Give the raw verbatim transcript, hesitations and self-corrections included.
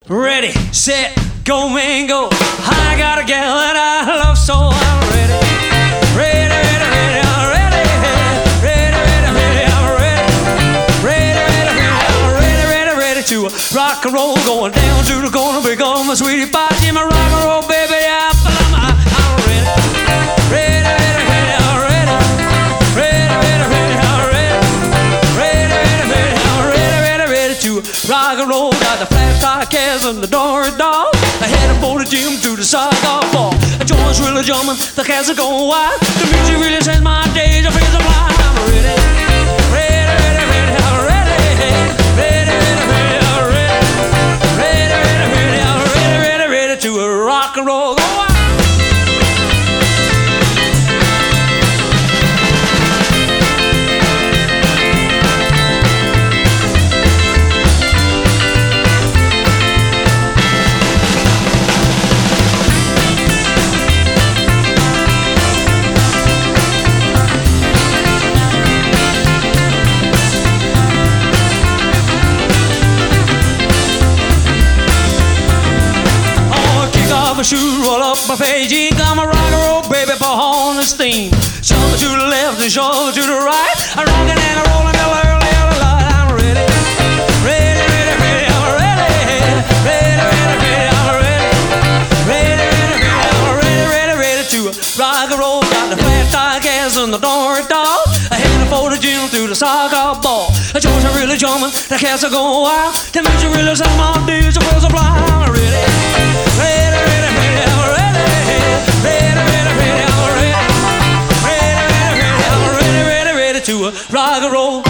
Ready, set, go, man, go. I got a gal that I love, so I'm ready. Ready, ready, ready, I'm ready. Ready, ready, ready, I'm ready. Ready, ready, ready, I'm ready, ready, ready to rock and roll. Going down to the corner, become my sweetie pie. Give me rock and roll, baby, I'm, I'm, I'm ready. Ready, ready, ready, I'm ready. Ready, ready, ready, I'm ready. Ready, ready, ready, I'm ready, ready, ready to rock and roll. Got the flat tire cars and the door dog. I headed for the gym to the Saga Ball. The joints really jumping, the cats are going wild. The music really sends my days, I feel so blind. I'm ready, ready, ready, ready, I'm ready. Ready, ready, ready, I'm ready. Ready, ready, ready, I'm ready, ready, ready to rock and roll. Go on. My shoes, roll up my face, you got my rock and roll, baby, for on the steam. Shove to the left and shove to the right. I'm rocking and I'm rolling till early in the light. I'm ready, ready, ready, ready, I'm ready. Ready, ready, ready, I'm ready. Ready, ready, ready, I'm ready, ready, ready to rock and roll. Got the flat tire gas and the door dog. I headed for the gym through the soccer ball. The joints are really jumping, the cats are going wild. The music really sends my days, the world's a blind. I'm ready, ready, ready. Ready, ready, ready, I'm ready. Ready, ready, ready, I'm ready, ready, ready to rock and roll.